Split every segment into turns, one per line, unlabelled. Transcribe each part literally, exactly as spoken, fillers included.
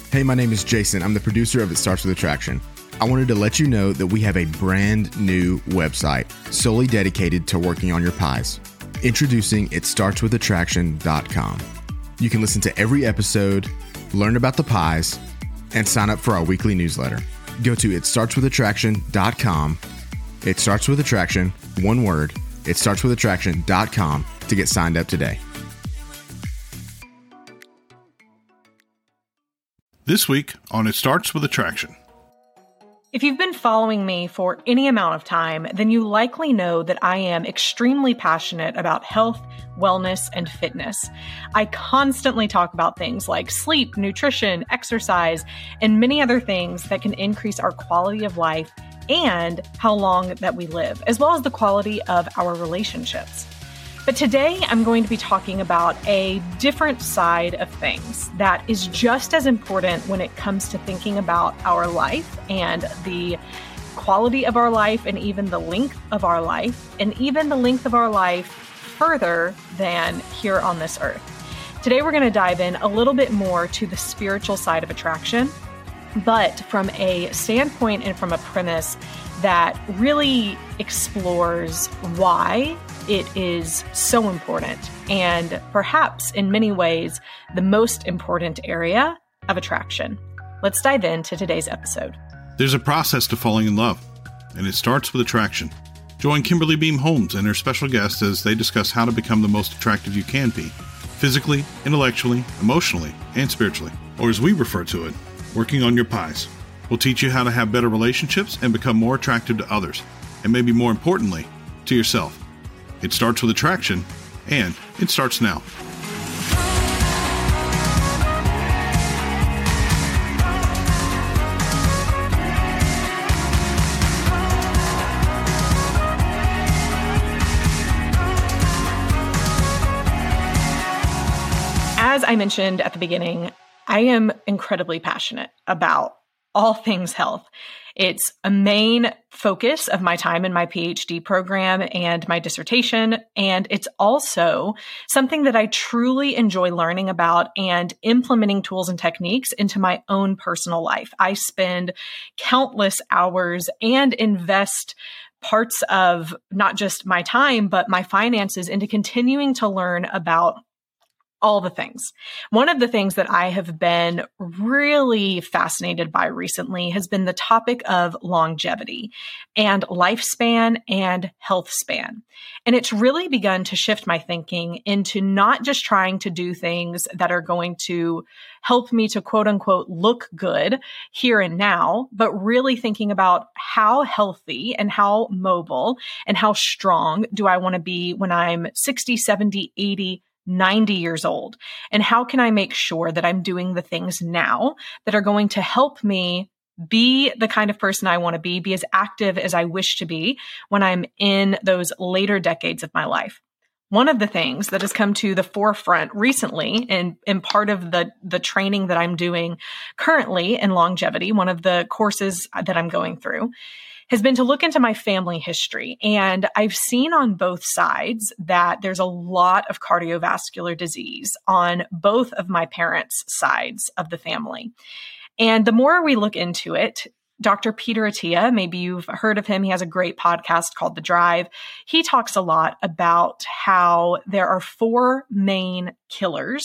Hey, my name is Jason. I'm the producer of It Starts With Attraction. I wanted to let you know that we have a brand new website solely dedicated to working on your pies. Introducing it starts with attraction dot com. You can listen to every episode, learn about the pies, and sign up for our weekly newsletter. Go to it starts with attraction dot com. It Starts With Attraction, one word, it starts with attraction dot com to get signed up today.
This week on It Starts With Attraction.
If you've been following me for any amount of time, then you likely know that I am extremely passionate about health, wellness, and fitness. I constantly talk about things like sleep, nutrition, exercise, and many other things that can increase our quality of life and how long that we live, as well as the quality of our relationships. But today I'm going to be talking about a different side of things that is just as important when it comes to thinking about our life and the quality of our life and even the length of our life and even the length of our life further than here on this earth. Today we're going to dive in a little bit more to the spiritual side of attraction, but from a standpoint and from a premise that really explores why it is so important and perhaps in many ways the most important area of attraction. Let's dive into today's episode.
There's a process to falling in love, and it starts with attraction. Join Kimberly Beam Holmes and her special guest as they discuss how to become the most attractive you can be, physically, intellectually, emotionally, and spiritually, or as we refer to it, working on your pies. We'll teach you how to have better relationships and become more attractive to others, and maybe more importantly, to yourself. It starts with attraction, and it starts now.
As I mentioned at the beginning, I am incredibly passionate about all things health. It's a main focus of my time in my PhD program and my dissertation, and it's also something that I truly enjoy learning about and implementing tools and techniques into my own personal life. I spend countless hours and invest parts of not just my time, but my finances into continuing to learn about all the things. One of the things that I have been really fascinated by recently has been the topic of longevity and lifespan and health span. And it's really begun to shift my thinking into not just trying to do things that are going to help me to quote unquote look good here and now, but really thinking about how healthy and how mobile and how strong do I want to be when I'm sixty, seventy, eighty, ninety years old? And how can I make sure that I'm doing the things now that are going to help me be the kind of person I want to be, be as active as I wish to be when I'm in those later decades of my life? One of the things that has come to the forefront recently, and, and part of the, the training that I'm doing currently in longevity, one of the courses that I'm going through, has been to look into my family history. And I've seen on both sides that there's a lot of cardiovascular disease on both of my parents' sides of the family. And the more we look into it, Doctor Peter Attia, maybe you've heard of him. He has a great podcast called The Drive. He talks a lot about how there are four main killers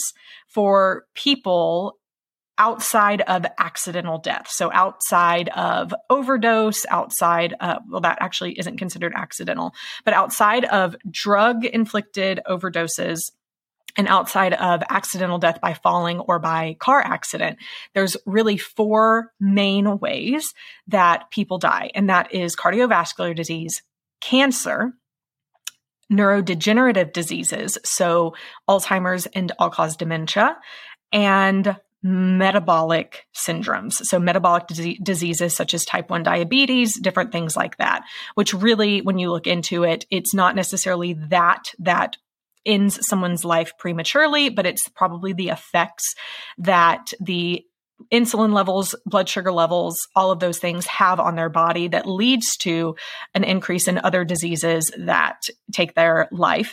for people outside of accidental death. So outside of overdose, outside of, well, that actually isn't considered accidental, but outside of drug-inflicted overdoses and outside of accidental death by falling or by car accident, there's really four main ways that people die. And that is cardiovascular disease, cancer, neurodegenerative diseases, so Alzheimer's and all-cause dementia, and metabolic syndromes. So metabolic dis- diseases such as type one diabetes, different things like that, which really, when you look into it, it's not necessarily that, that ends someone's life prematurely, but it's probably the effects that the insulin levels, blood sugar levels, all of those things have on their body that leads to an increase in other diseases that take their life, as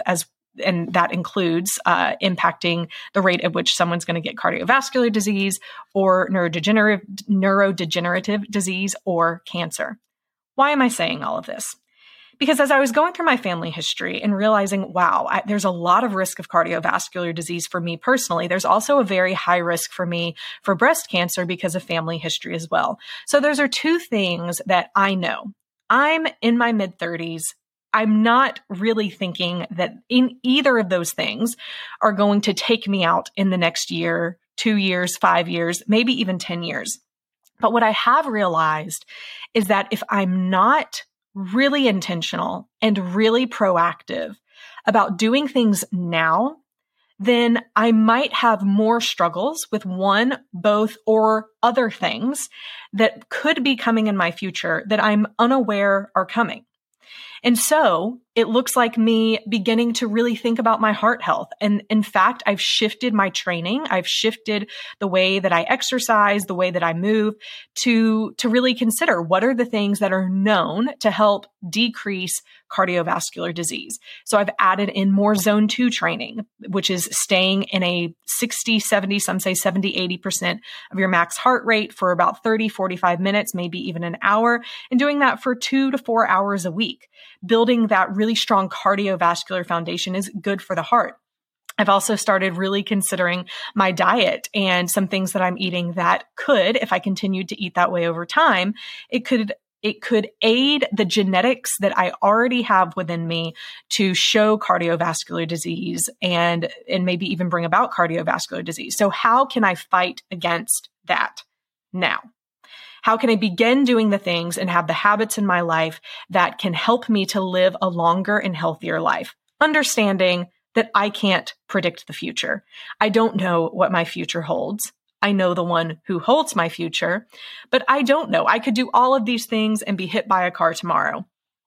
and that includes uh, impacting the rate at which someone's going to get cardiovascular disease or neurodegenerative, neurodegenerative disease or cancer. Why am I saying all of this? Because as I was going through my family history and realizing, wow, I, there's a lot of risk of cardiovascular disease for me personally, there's also a very high risk for me for breast cancer because of family history as well. So those are two things that I know. I'm in my mid thirties. I'm not really thinking that in either of those things are going to take me out in the next year, two years, five years, maybe even ten years. But what I have realized is that if I'm not really intentional and really proactive about doing things now, then I might have more struggles with one, both, or other things that could be coming in my future that I'm unaware are coming. And so it looks like me beginning to really think about my heart health. And in fact, I've shifted my training. I've shifted the way that I exercise, the way that I move to, to really consider what are the things that are known to help decrease cardiovascular disease. So I've added in more zone two training, which is staying in a sixty, seventy, some say seventy, eighty percent of your max heart rate for about thirty, forty-five minutes, maybe even an hour, and doing that for two to four hours a week. Building that really strong cardiovascular foundation is good for the heart. I've also started really considering my diet and some things that I'm eating that could, if I continued to eat that way over time, it could It could aid the genetics that I already have within me to show cardiovascular disease and, and maybe even bring about cardiovascular disease. So how can I fight against that now? How can I begin doing the things and have the habits in my life that can help me to live a longer and healthier life? Understanding that I can't predict the future. I don't know what my future holds. I know the one who holds my future, but I don't know. I could do all of these things and be hit by a car tomorrow.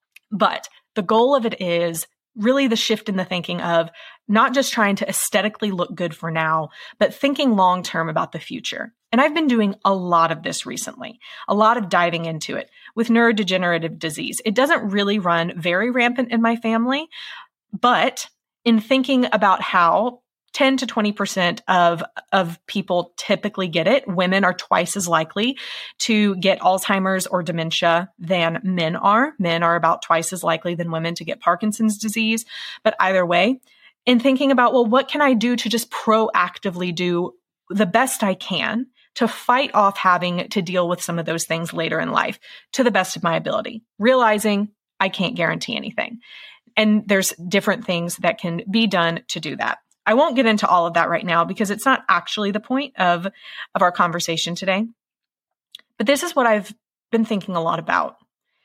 But the goal of it is really the shift in the thinking of not just trying to aesthetically look good for now, but thinking long-term about the future. And I've been doing a lot of this recently, a lot of diving into it with neurodegenerative disease. It doesn't really run very rampant in my family, but in thinking about how ten to twenty percent of, of people typically get it. Women are twice as likely to get Alzheimer's or dementia than men are. Men are about twice as likely than women to get Parkinson's disease. But either way, in thinking about, well, what can I do to just proactively do the best I can to fight off having to deal with some of those things later in life to the best of my ability, realizing I can't guarantee anything. And there's different things that can be done to do that. I won't get into all of that right now because it's not actually the point of, of our conversation today. But this is what I've been thinking a lot about.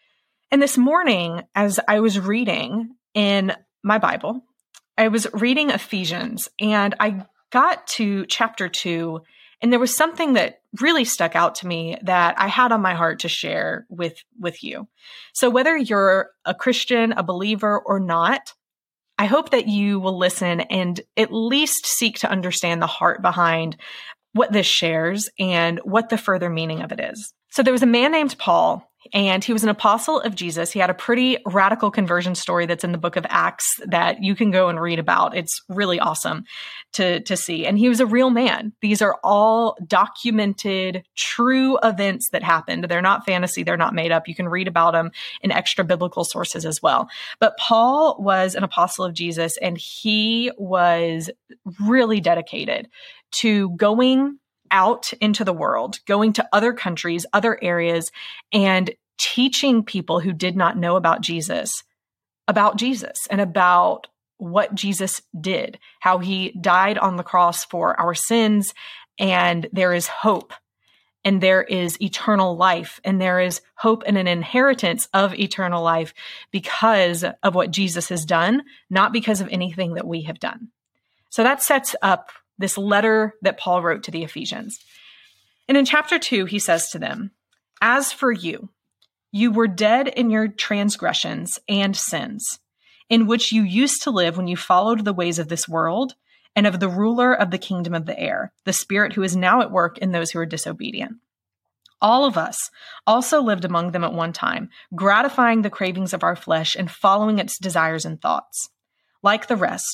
And this morning, as I was reading in my Bible, I was reading Ephesians and I got to chapter two, and there was something that really stuck out to me that I had on my heart to share with, with you. So whether you're a Christian, a believer, or not, I hope that you will listen and at least seek to understand the heart behind what this shares and what the further meaning of it is. So there was a man named Paul, and he was an apostle of Jesus. He had a pretty radical conversion story that's in the book of Acts that you can go and read about. It's really awesome to, to see. And he was a real man. These are all documented, true events that happened. They're not fantasy. They're not made up. You can read about them in extra biblical sources as well. But Paul was an apostle of Jesus, and he was really dedicated to going out into the world, going to other countries, other areas, and teaching people who did not know about Jesus, about Jesus and about what Jesus did, how he died on the cross for our sins, and there is hope, and there is eternal life, and there is hope and an inheritance of eternal life because of what Jesus has done, not because of anything that we have done. So that sets up this letter that Paul wrote to the Ephesians. And in chapter two, he says to them, "As for you, you were dead in your transgressions and sins, in which you used to live when you followed the ways of this world and of the ruler of the kingdom of the air, the spirit who is now at work in those who are disobedient. All of us also lived among them at one time, gratifying the cravings of our flesh and following its desires and thoughts. Like the rest,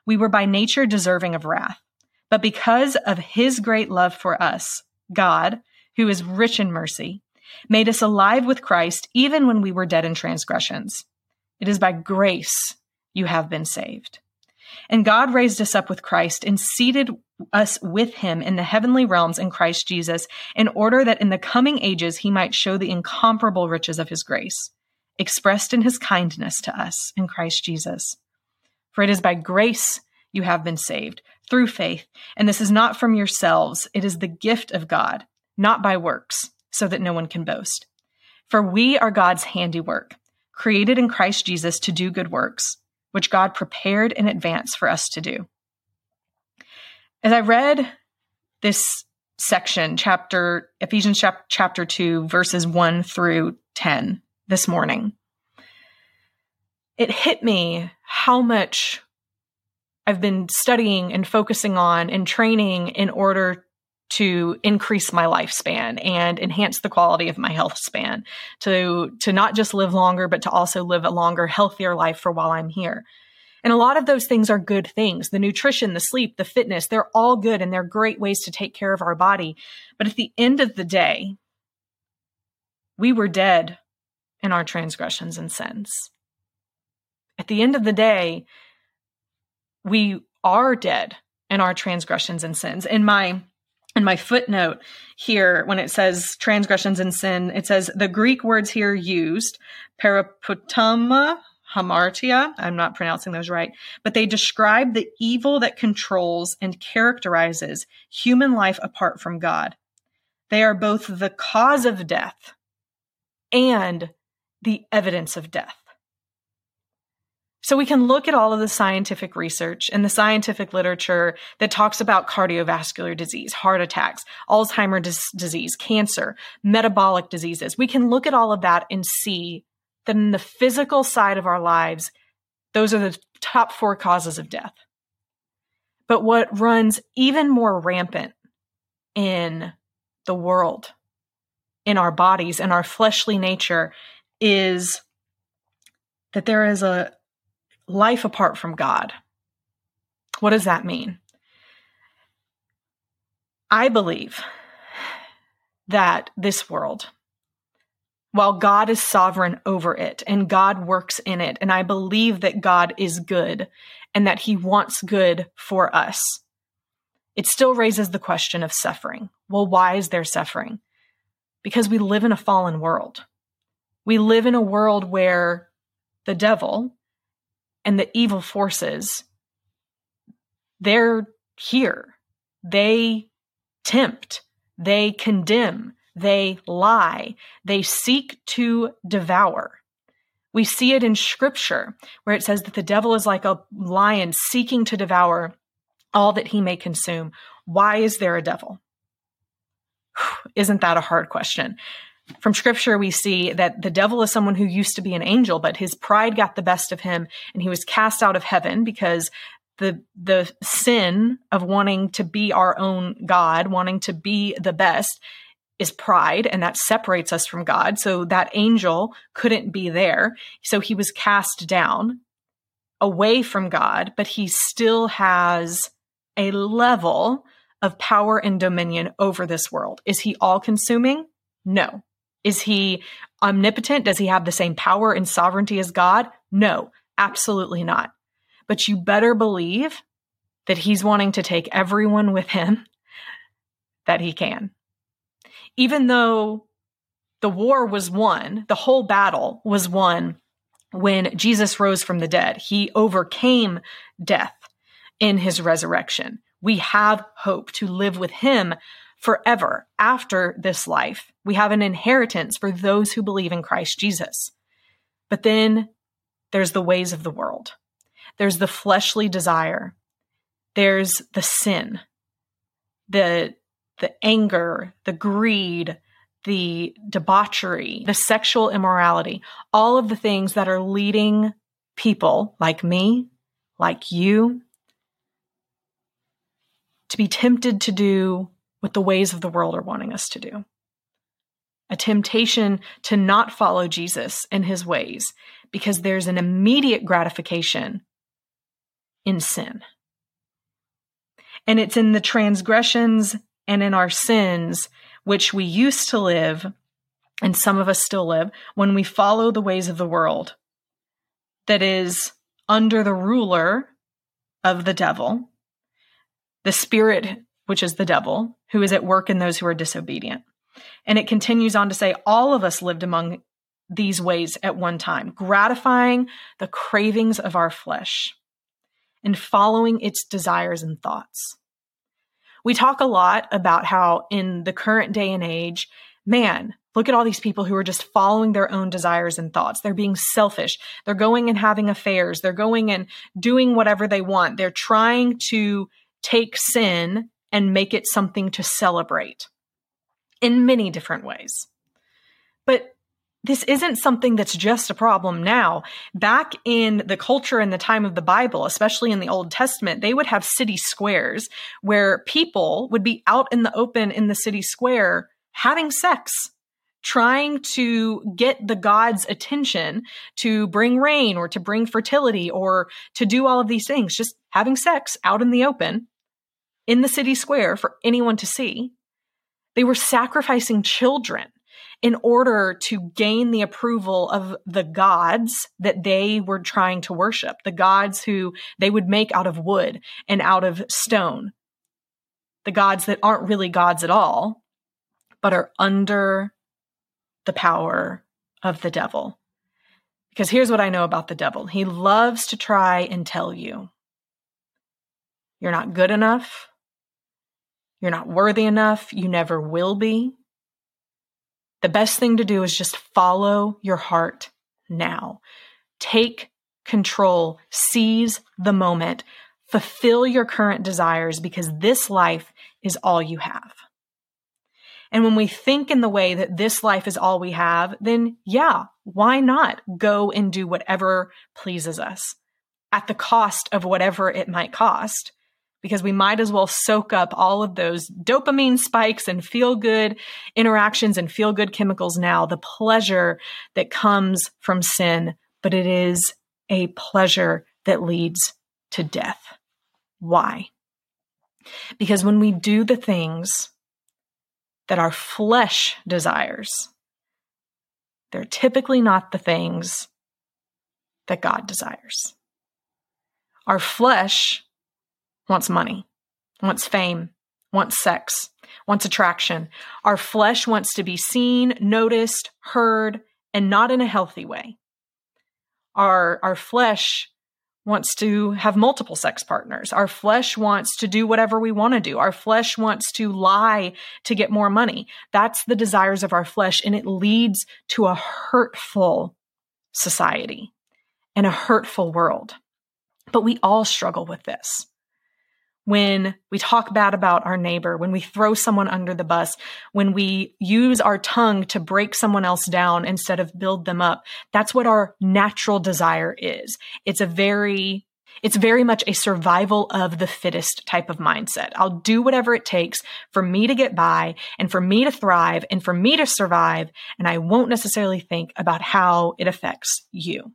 we were by nature deserving of wrath. But because of his great love for us, God, who is rich in mercy, made us alive with Christ even when we were dead in transgressions. It is by grace you have been saved. And God raised us up with Christ and seated us with him in the heavenly realms in Christ Jesus, in order that in the coming ages he might show the incomparable riches of his grace, expressed in his kindness to us in Christ Jesus. For it is by grace you have been saved, through faith, and this is not from yourselves, it is the gift of God, not by works, so that no one can boast. For we are God's handiwork, created in Christ Jesus to do good works, which God prepared in advance for us to do. As I read this section, chapter Ephesians chap- chapter two, verses one through ten this morning, it hit me how much I've been studying and focusing on and training in order to increase my lifespan and enhance the quality of my health span, to, to not just live longer, but to also live a longer, healthier life for while I'm here. And a lot of those things are good things. The nutrition, the sleep, the fitness, they're all good and they're great ways to take care of our body. But at the end of the day, we were dead in our transgressions and sins. At the end of the day, we are dead in our transgressions and sins. In my in my footnote here, when it says transgressions and sin, it says the Greek words here used, paraputama, hamartia, I'm not pronouncing those right, but they describe the evil that controls and characterizes human life apart from God. They are both the cause of death and the evidence of death. So we can look at all of the scientific research and the scientific literature that talks about cardiovascular disease, heart attacks, Alzheimer's disease, cancer, metabolic diseases. We can look at all of that and see that in the physical side of our lives, those are the top four causes of death. But what runs even more rampant in the world, in our bodies, in our fleshly nature, is that there is a life apart from God. What does that mean? I believe that this world, while God is sovereign over it and God works in it, and I believe that God is good and that he wants good for us, it still raises the question of suffering. Well, why is there suffering? Because we live in a fallen world. We live in a world where the devil and the evil forces, they're here. They tempt, they condemn, they lie, they seek to devour. We see it in scripture where it says that the devil is like a lion seeking to devour all that he may consume. Why is there a devil? Whew, isn't that a hard question? From scripture, we see that the devil is someone who used to be an angel, but his pride got the best of him and he was cast out of heaven because the, the sin of wanting to be our own God, wanting to be the best, is pride, and that separates us from God. So that angel couldn't be there. So he was cast down away from God, but he still has a level of power and dominion over this world. Is he all-consuming? No. Is he omnipotent? Does he have the same power and sovereignty as God? No, absolutely not. But you better believe that he's wanting to take everyone with him that he can. Even though the war was won, the whole battle was won when Jesus rose from the dead. He overcame death in his resurrection. We have hope to live with him forever after this life. We have an inheritance for those who believe in Christ Jesus. But then there's the ways of the world. There's the fleshly desire. There's the sin, the, the anger, the greed, the debauchery, the sexual immorality, all of the things that are leading people like me, like you, to be tempted to do what the ways of the world are wanting us to do. A temptation to not follow Jesus and his ways because there's an immediate gratification in sin. And it's in the transgressions and in our sins, which we used to live, and some of us still live, when we follow the ways of the world that is under the ruler of the devil, the spirit, which is the devil, who is at work in those who are disobedient. And it continues on to say, all of us lived among these ways at one time, gratifying the cravings of our flesh and following its desires and thoughts. We talk a lot about how in the current day and age, man, look at all these people who are just following their own desires and thoughts. They're being selfish. They're going and having affairs. They're going and doing whatever they want. They're trying to take sin and make it something to celebrate in many different ways. But this isn't something that's just a problem now. Back in the culture and the time of the Bible, especially in the Old Testament, they would have city squares where people would be out in the open in the city square having sex, trying to get the gods' attention to bring rain or to bring fertility or to do all of these things, just having sex out in the open in the city square for anyone to see. They were sacrificing children in order to gain the approval of the gods that they were trying to worship, the gods who they would make out of wood and out of stone, the gods that aren't really gods at all, but are under the power of the devil. Because here's what I know about the devil. He loves to try and tell you, you're not good enough. You're not worthy enough. You never will be. The best thing to do is just follow your heart now. Take control. Seize the moment. Fulfill your current desires because this life is all you have. And when we think in the way that this life is all we have, then yeah, why not go and do whatever pleases us at the cost of whatever it might cost? Because we might as well soak up all of those dopamine spikes and feel-good interactions and feel-good chemicals now, the pleasure that comes from sin, but it is a pleasure that leads to death. Why? Because when we do the things that our flesh desires, they're typically not the things that God desires. Our flesh wants money, wants fame, wants sex, wants attraction. Our flesh wants to be seen, noticed, heard, and not in a healthy way. Our, our flesh wants to have multiple sex partners. Our flesh wants to do whatever we want to do. Our flesh wants to lie to get more money. That's the desires of our flesh, and it leads to a hurtful society and a hurtful world. But we all struggle with this. When we talk bad about our neighbor, when we throw someone under the bus, when we use our tongue to break someone else down instead of build them up, that's what our natural desire is. It's a very, it's very much a survival of the fittest type of mindset. I'll do whatever it takes for me to get by and for me to thrive and for me to survive, and I won't necessarily think about how it affects you.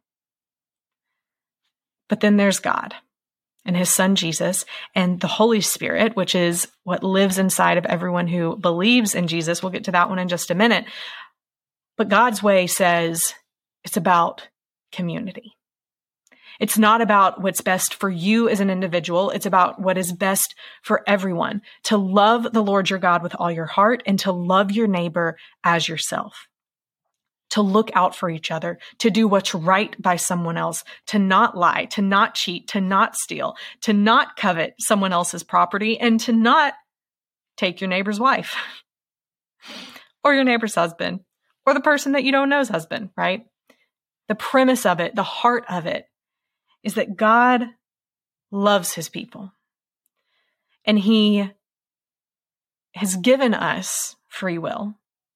But then there's God and his son, Jesus, and the Holy Spirit, which is what lives inside of everyone who believes in Jesus. We'll get to that one in just a minute. But God's way says it's about community. It's not about what's best for you as an individual. It's about what is best for everyone. To love the Lord your God with all your heart and to love your neighbor as yourself. To look out for each other, to do what's right by someone else, to not lie, to not cheat, to not steal, to not covet someone else's property, and to not take your neighbor's wife or your neighbor's husband or the person that you don't know's husband, right? The premise of it, the heart of it, is that God loves his people and he has given us free will.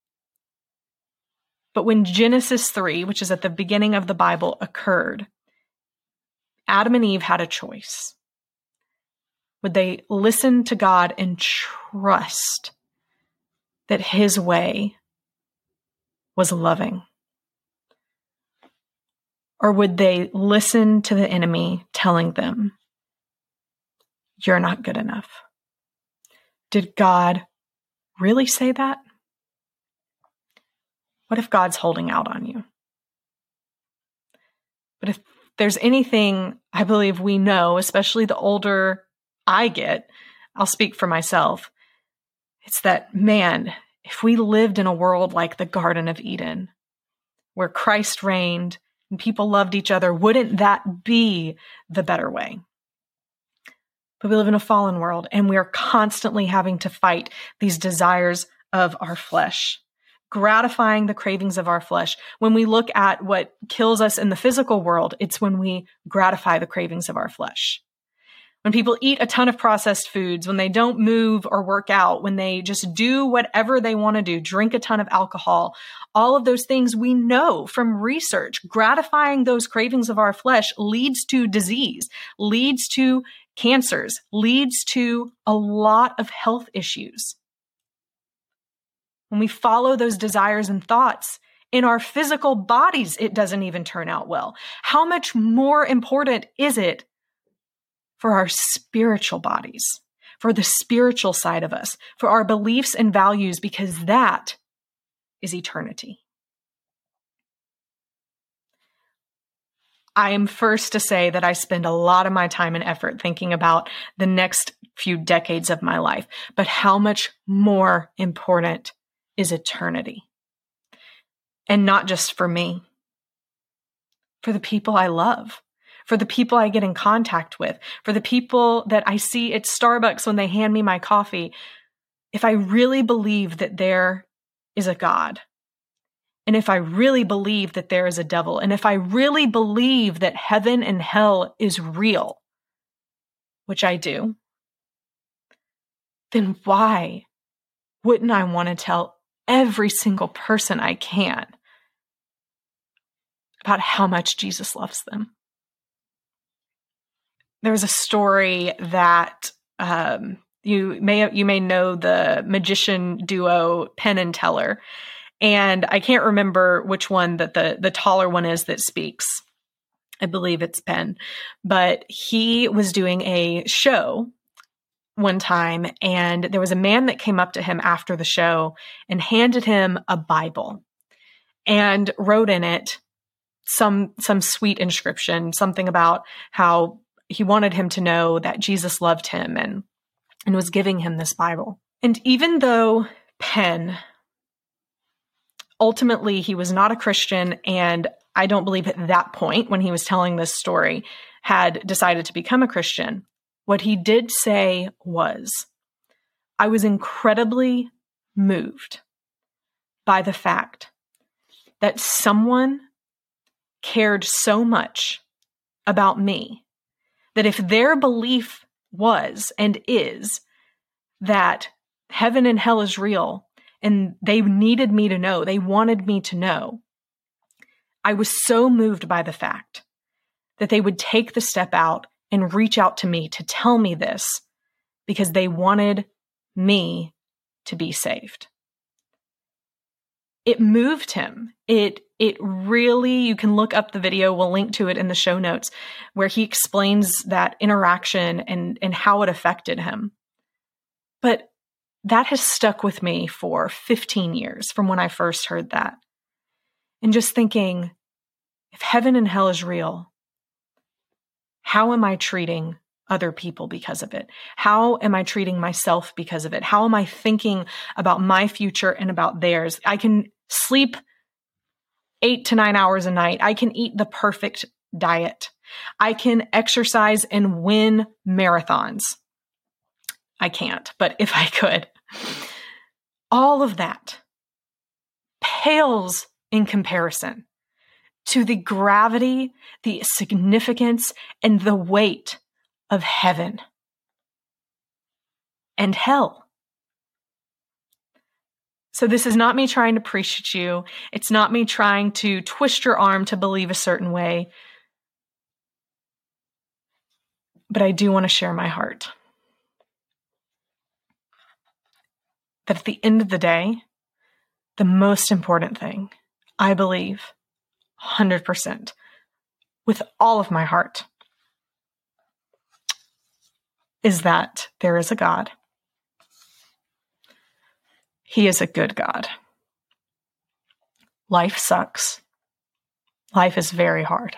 But when Genesis three, which is at the beginning of the Bible, occurred, Adam and Eve had a choice. Would they listen to God and trust that his way was loving? Or would they listen to the enemy telling them, you're not good enough. did God really say that? What if God's holding out on you? But if there's anything I believe we know, especially the older I get, I'll speak for myself, it's that, man, if we lived in a world like the Garden of Eden, where Christ reigned and people loved each other, wouldn't that be the better way? But we live in a fallen world, and we are constantly having to fight these desires of our flesh, gratifying the cravings of our flesh. When we look at what kills us in the physical world, it's when we gratify the cravings of our flesh. When people eat a ton of processed foods, when they don't move or work out, when they just do whatever they want to do, drink a ton of alcohol, all of those things we know from research, gratifying those cravings of our flesh leads to disease, leads to cancers, leads to a lot of health issues. When we follow those desires and thoughts in our physical bodies, it doesn't even turn out well. How much more important is it for our spiritual bodies, for the spiritual side of us, for our beliefs and values, because that is eternity. I am first to say that I spend a lot of my time and effort thinking about the next few decades of my life, but how much more important is eternity? And not just for me, for the people I love, for the people I get in contact with, for the people that I see at Starbucks when they hand me my coffee. If I really believe that there is a God, and if I really believe that there is a devil, and if I really believe that heaven and hell is real, which I do, then why wouldn't I want to tell every single person I can about how much Jesus loves them? There's a story that um, you may you may know the magician duo Penn and Teller, and I can't remember which one that the the taller one is that speaks. I believe it's Penn, but he was doing a show one time, and there was a man that came up to him after the show and handed him a Bible and wrote in it some some sweet inscription, something about how he wanted him to know that Jesus loved him and, and was giving him this Bible. And even though Penn, ultimately he was not a Christian, and I don't believe at that point when he was telling this story had decided to become a Christian, what he did say was, I was incredibly moved by the fact that someone cared so much about me that if their belief was and is that heaven and hell is real, and they needed me to know, they wanted me to know, I was so moved by the fact that they would take the step out and reach out to me to tell me this because they wanted me to be saved. It moved him. It it really, you can look up the video, we'll link to it in the show notes, where he explains that interaction and, and how it affected him. But that has stuck with me for fifteen years from when I first heard that. And just thinking, if heaven and hell is real, how am I treating other people because of it? How am I treating myself because of it? How am I thinking about my future and about theirs? I can sleep eight to nine hours a night. I can eat the perfect diet. I can exercise and win marathons. I can't, but if I could, all of that pales in comparison to the gravity, the significance, and the weight of heaven and hell. So this is not me trying to preach at you. It's not me trying to twist your arm to believe a certain way. But I do want to share my heart. That at the end of the day, the most important thing, I believe, one hundred percent, with all of my heart, is that there is a God He is a good God. Life sucks. Life is very hard.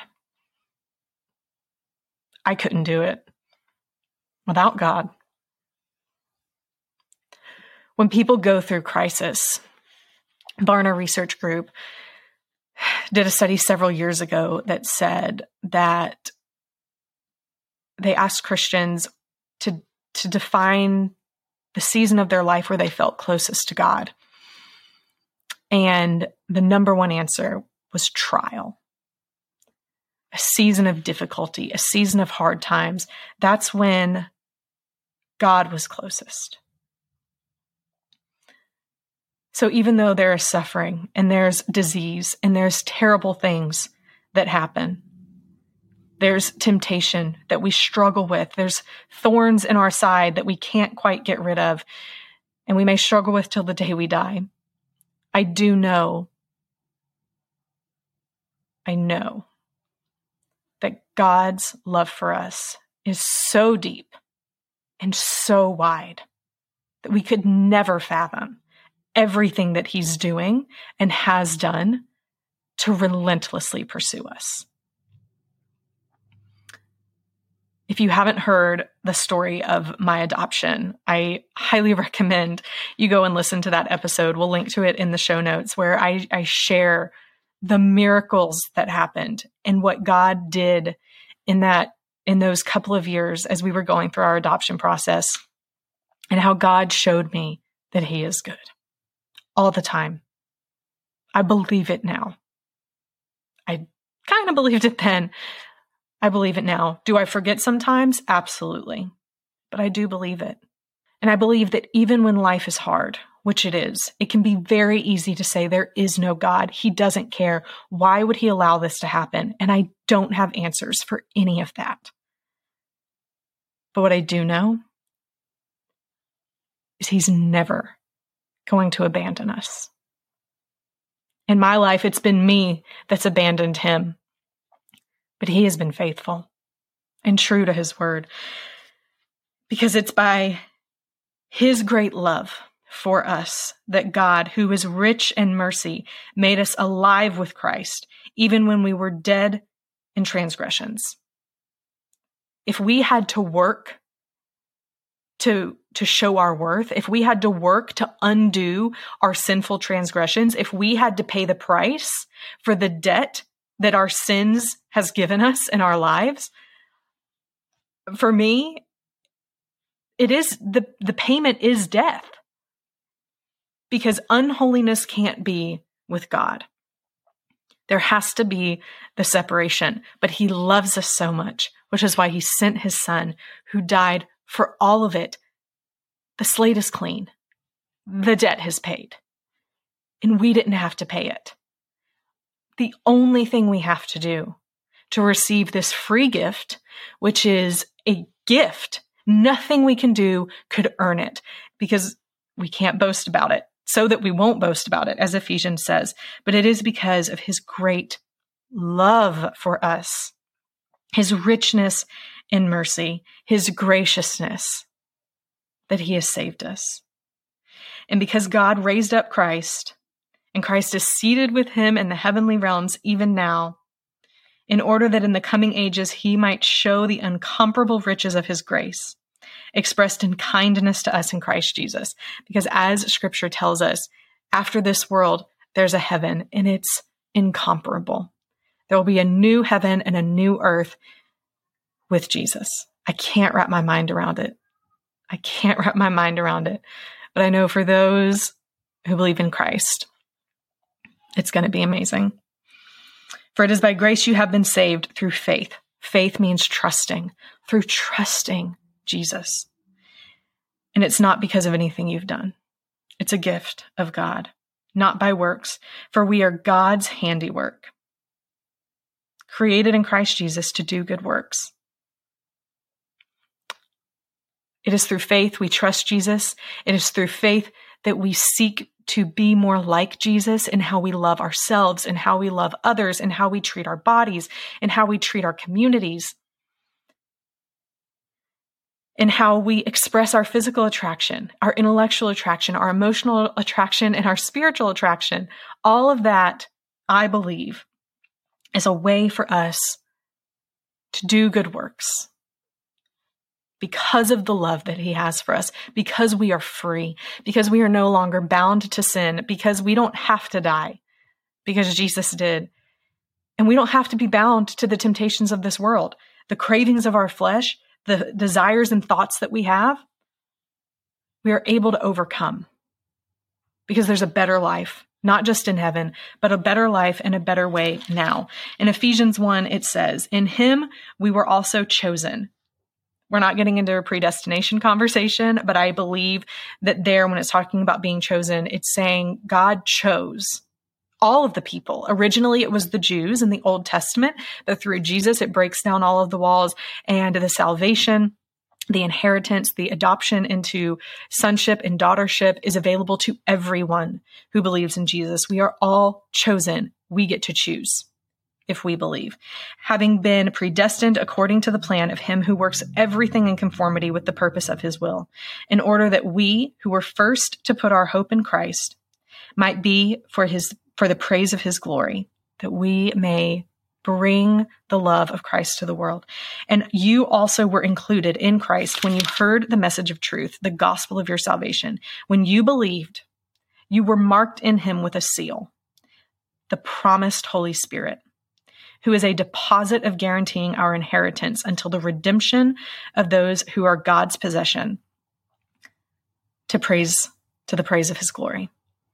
I couldn't do it without God. When people go through crisis, Barna Research Group did a study several years ago that said that they asked Christians to, to define the season of their life where they felt closest to God. And the number one answer was trial. A season of difficulty, a season of hard times. That's when God was closest. So even though there is suffering and there's disease and there's terrible things that happen, there's temptation that we struggle with, there's thorns in our side that we can't quite get rid of, and we may struggle with till the day we die, I do know, I know that God's love for us is so deep and so wide that we could never fathom everything that he's doing and has done to relentlessly pursue us. If you haven't heard the story of my adoption, I highly recommend you go and listen to that episode. We'll link to it in the show notes, where I, I share the miracles that happened and what God did in that, in those couple of years as we were going through our adoption process, and how God showed me that he is good all the time. I believe it now. I kind of believed it then. I believe it now. Do I forget sometimes? Absolutely. But I do believe it. And I believe that even when life is hard, which it is, it can be very easy to say there is no God. He doesn't care. Why would he allow this to happen? And I don't have answers for any of that. But what I do know is he's never going to abandon us. In my life, it's been me that's abandoned him. But he has been faithful and true to his word, because it's by his great love for us that God, who is rich in mercy, made us alive with Christ, even when we were dead in transgressions. If we had to work to, to show our worth, if we had to work to undo our sinful transgressions, if we had to pay the price for the debt that our sins has given us in our lives, for me, it is the, the payment is death, because unholiness can't be with God. There has to be the separation, but he loves us so much, which is why he sent his son, who died for all of it. The slate is clean. The debt is paid, and we didn't have to pay it. The only thing we have to do to receive this free gift, which is a gift, nothing we can do could earn it, because we can't boast about it, so that we won't boast about it, as Ephesians says, but it is because of his great love for us, his richness in mercy, his graciousness, that he has saved us. And because God raised up Christ, and Christ is seated with him in the heavenly realms even now, in order that in the coming ages he might show the incomparable riches of his grace, expressed in kindness to us in Christ Jesus. Because as scripture tells us, after this world, there's a heaven, and it's incomparable. There will be a new heaven and a new earth with Jesus. I can't wrap my mind around it. I can't wrap my mind around it. But I know for those who believe in Christ, it's going to be amazing. For it is by grace you have been saved through faith. Faith means trusting, through trusting Jesus. And it's not because of anything you've done. It's a gift of God, not by works, for we are God's handiwork, created in Christ Jesus to do good works. It is through faith we trust Jesus. It is through faith that we seek to be more like Jesus in how we love ourselves and how we love others and how we treat our bodies and how we treat our communities. in how we express our physical attraction, our intellectual attraction, our emotional attraction, and our spiritual attraction. All of that, I believe, is a way for us to do good works because of the love that he has for us, because we are free, because we are no longer bound to sin, because we don't have to die, because Jesus did. And we don't have to be bound to the temptations of this world, the cravings of our flesh, the desires and thoughts that we have. We are able to overcome because there's a better life, not just in heaven, but a better life and a better way now. In Ephesians one, it says, in him we were also chosen. We're not getting into a predestination conversation, but I believe that there, when it's talking about being chosen, it's saying God chose all of the people. Originally, it was the Jews in the Old Testament, but through Jesus, it breaks down all of the walls, and the salvation, the inheritance, the adoption into sonship and daughtership is available to everyone who believes in Jesus. We are all chosen. We get to choose if we believe. Having been predestined according to the plan of him who works everything in conformity with the purpose of his will, in order that we who were first to put our hope in Christ might be for his for the praise of his glory, that we may bring the love of Christ to the world. And you also were included in Christ when you heard the message of truth, the gospel of your salvation. When you believed, you were marked in him with a seal, the promised Holy Spirit, who is a deposit of guaranteeing our inheritance until the redemption of those who are God's possession, to praise, to the praise of his glory.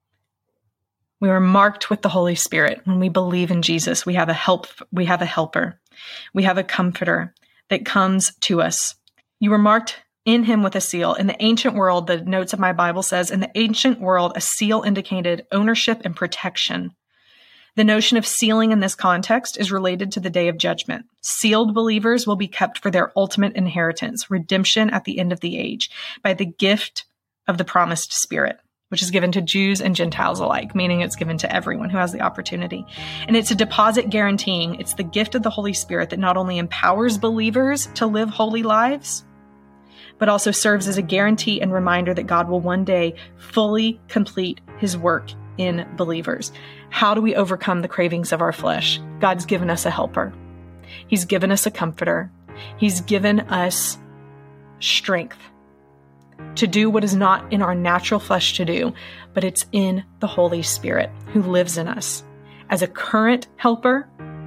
We are marked with the Holy Spirit. When we believe in Jesus, we have a help, we have a helper. We have a comforter that comes to us. You were marked in him with a seal. In the ancient world, the notes of my Bible says, in the ancient world, a seal indicated ownership and protection. The notion of sealing in this context is related to the day of judgment. Sealed believers will be kept for their ultimate inheritance, redemption at the end of the age, by the gift of the promised Spirit, which is given to Jews and Gentiles alike, meaning it's given to everyone who has the opportunity. And it's a deposit guaranteeing, it's the gift of the Holy Spirit that not only empowers believers to live holy lives, but also serves as a guarantee and reminder that God will one day fully complete his work in believers. How do we overcome the cravings of our flesh? God's given us a helper. He's given us a comforter. He's given us strength to do what is not in our natural flesh to do, but it's in the Holy Spirit who lives in us as a current helper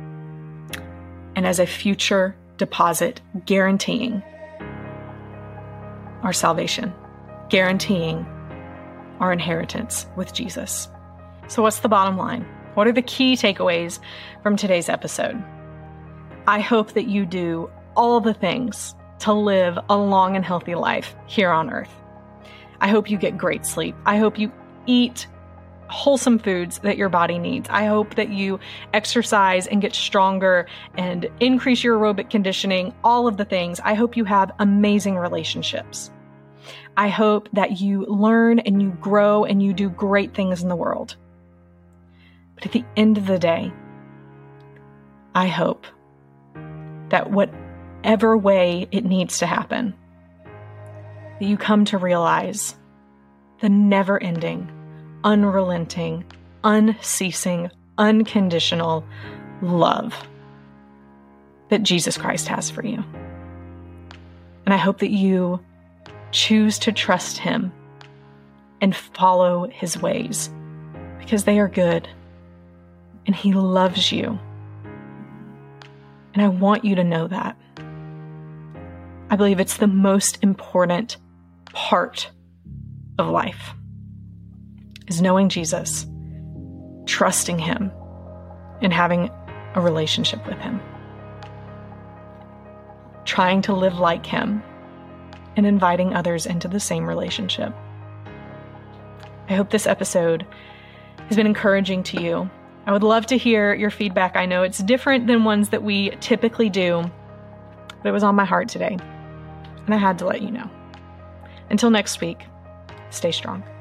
and as a future deposit, guaranteeing our salvation, guaranteeing our inheritance with Jesus. So what's the bottom line? What are the key takeaways from today's episode? I hope that you do all the things to live a long and healthy life here on earth. I hope you get great sleep. I hope you eat wholesome foods that your body needs. I hope that you exercise and get stronger and increase your aerobic conditioning, all of the things. I hope you have amazing relationships. I hope that you learn and you grow and you do great things in the world. But at the end of the day, I hope that whatever way it needs to happen, that you come to realize the never-ending, unrelenting, unceasing, unconditional love that Jesus Christ has for you. And I hope that you choose to trust him and follow his ways, because they are good and he loves you. And I want you to know that. I believe it's the most important part of life, is knowing Jesus, trusting him, and having a relationship with him. Trying to live like him and inviting others into the same relationship. I hope this episode has been encouraging to you. I would love to hear your feedback. I know it's different than ones that we typically do, but it was on my heart today, and I had to let you know. Until next week, stay strong.